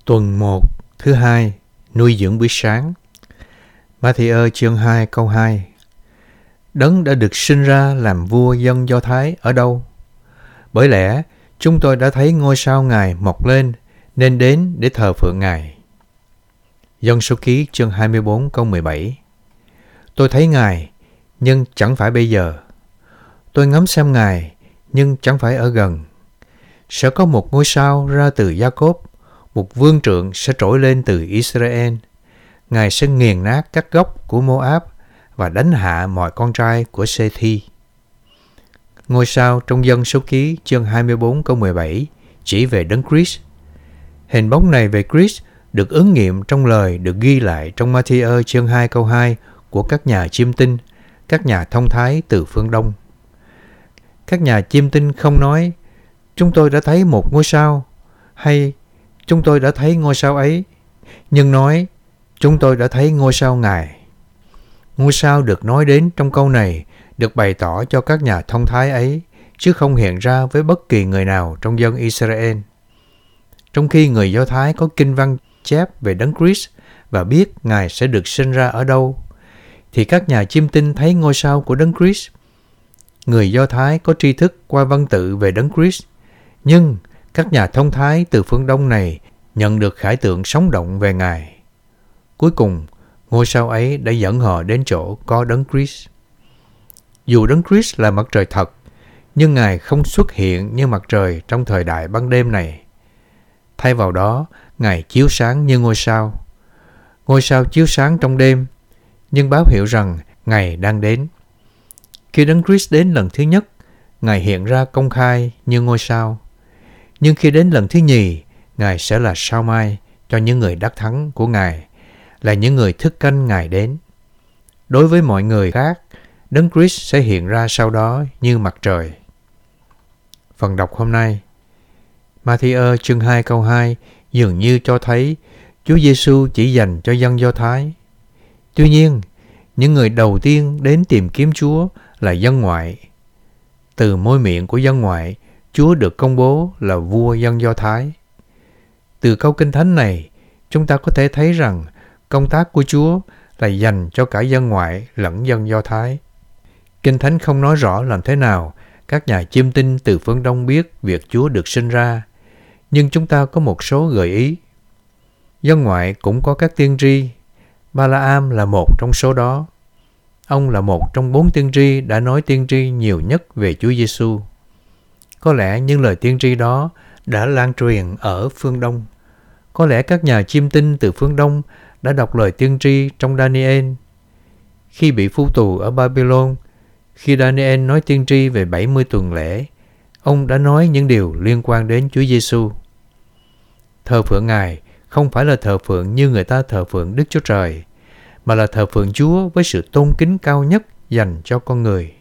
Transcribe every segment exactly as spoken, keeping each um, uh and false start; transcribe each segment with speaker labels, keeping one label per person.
Speaker 1: Tuần một, thứ hai, nuôi dưỡng buổi sáng. Ma-thi-ơ chương hai câu hai. Đấng đã được sinh ra làm vua dân Do Thái ở đâu? Bởi lẽ chúng tôi đã thấy ngôi sao Ngài mọc lên, nên đến để thờ phượng Ngài. Dân số ký chương hai mươi bốn câu mười bảy. Tôi thấy Ngài, nhưng chẳng phải bây giờ. Tôi ngắm xem Ngài, nhưng chẳng phải ở gần. Sẽ có một ngôi sao ra từ Gia-cốp, một vương trượng sẽ trỗi lên từ Israel. Ngài sẽ nghiền nát các gốc của Mô-áp và đánh hạ mọi con trai của Sê-thi. Ngôi sao trong Dân số ký chương hai mươi bốn câu mười bảy chỉ về Đấng Christ. Hình bóng này về Christ được ứng nghiệm trong lời được ghi lại trong Ma-thi-ơ chương hai câu hai của các nhà chiêm tinh, các nhà thông thái từ phương Đông. Các nhà chiêm tinh không nói chúng tôi đã thấy một ngôi sao hay chúng tôi đã thấy ngôi sao ấy, nhưng nói chúng tôi đã thấy ngôi sao Ngài. Ngôi sao được nói đến trong câu này được bày tỏ cho các nhà thông thái ấy, chứ không hiện ra với bất kỳ người nào trong dân Israel. Trong khi người Do Thái có kinh văn chép về Đấng Christ và biết Ngài sẽ được sinh ra ở đâu, thì các nhà chiêm tinh thấy ngôi sao của Đấng Christ. Người Do Thái có tri thức qua văn tự về Đấng Christ, nhưng các nhà thông thái từ phương Đông này nhận được khải tượng sống động về Ngài. Cuối cùng, ngôi sao ấy đã dẫn họ đến chỗ có Đấng Christ. Dù Đấng Christ là mặt trời thật, nhưng Ngài không xuất hiện như mặt trời trong thời đại ban đêm này. Thay vào đó, Ngài chiếu sáng như ngôi sao. Ngôi sao chiếu sáng trong đêm, nhưng báo hiệu rằng Ngài đang đến. Khi Đấng Christ đến lần thứ nhất, Ngài hiện ra công khai như ngôi sao. Nhưng khi đến lần thứ nhì, Ngài sẽ là sao mai cho những người đắc thắng của Ngài, là những người thức canh Ngài đến. Đối với mọi người khác, Đấng Christ sẽ hiện ra sau đó như mặt trời. Phần đọc hôm nay, Ma-thi-ơ chương hai câu hai dường như cho thấy Chúa Giêsu chỉ dành cho dân Do Thái. Tuy nhiên, những người đầu tiên đến tìm kiếm Chúa là dân ngoại. Từ môi miệng của dân ngoại, Chúa được công bố là vua dân Do Thái. Từ câu Kinh Thánh này, chúng ta có thể thấy rằng công tác của Chúa là dành cho cả dân ngoại lẫn dân Do Thái. Kinh Thánh không nói rõ làm thế nào các nhà chiêm tinh từ phương Đông biết việc Chúa được sinh ra, nhưng chúng ta có một số gợi ý. Dân ngoại cũng có các tiên tri. Ba-la-am là một trong số đó. Ông là một trong bốn tiên tri đã nói tiên tri nhiều nhất về Chúa Giêsu. Có lẽ những lời tiên tri đó đã lan truyền ở phương Đông. Có lẽ các nhà chiêm tinh từ phương Đông đã đọc lời tiên tri trong Daniel. Khi bị phu tù ở Babylon, khi Daniel nói tiên tri về bảy mươi tuần lễ, ông đã nói những điều liên quan đến Chúa Giêsu. Thờ phượng Ngài không phải là thờ phượng như người ta thờ phượng Đức Chúa Trời, mà là thờ phượng Chúa với sự tôn kính cao nhất dành cho con người.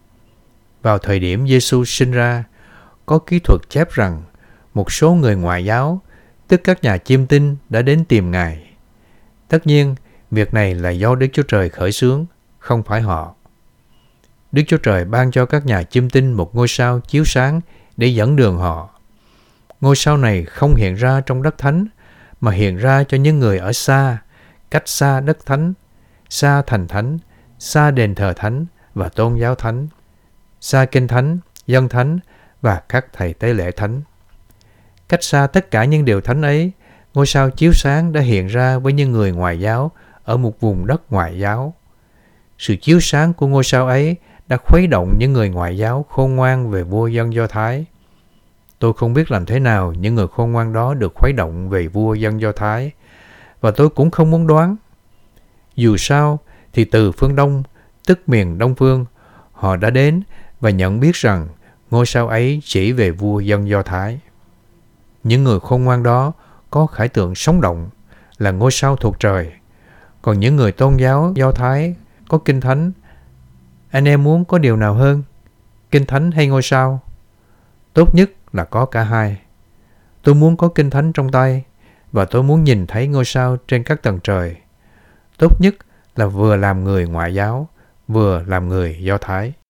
Speaker 1: Vào thời điểm Giêsu sinh ra, có kỹ thuật chép rằng một số người ngoại giáo, tức các nhà chiêm tinh, đã đến tìm Ngài. Tất nhiên, việc này là do Đức Chúa Trời khởi xướng, không phải họ. Đức Chúa Trời ban cho các nhà chiêm tinh một ngôi sao chiếu sáng để dẫn đường họ. Ngôi sao này không hiện ra trong đất thánh, mà hiện ra cho những người ở xa, cách xa đất thánh, xa thành thánh, xa đền thờ thánh và tôn giáo thánh, xa kinh thánh, dân thánh và các thầy tế lễ thánh. Cách xa tất cả những điều thánh ấy, ngôi sao chiếu sáng đã hiện ra với những người ngoại giáo ở một vùng đất ngoại giáo. Sự chiếu sáng của ngôi sao ấy đã khuấy động những người ngoại giáo khôn ngoan về vua dân Do Thái. Tôi không biết làm thế nào những người khôn ngoan đó được khuấy động về vua dân Do Thái, và tôi cũng không muốn đoán. Dù sao thì từ phương Đông, tức miền Đông phương, họ đã đến và nhận biết rằng ngôi sao ấy chỉ về vua dân Do Thái. Những người khôn ngoan đó có khải tượng sống động, là ngôi sao thuộc trời. Còn những người tôn giáo Do Thái có Kinh Thánh. Anh em muốn có điều nào hơn, Kinh Thánh hay ngôi sao? Tốt nhất là có cả hai. Tôi muốn có Kinh Thánh trong tay, và tôi muốn nhìn thấy ngôi sao trên các tầng trời. Tốt nhất là vừa làm người ngoại giáo, vừa làm người Do Thái.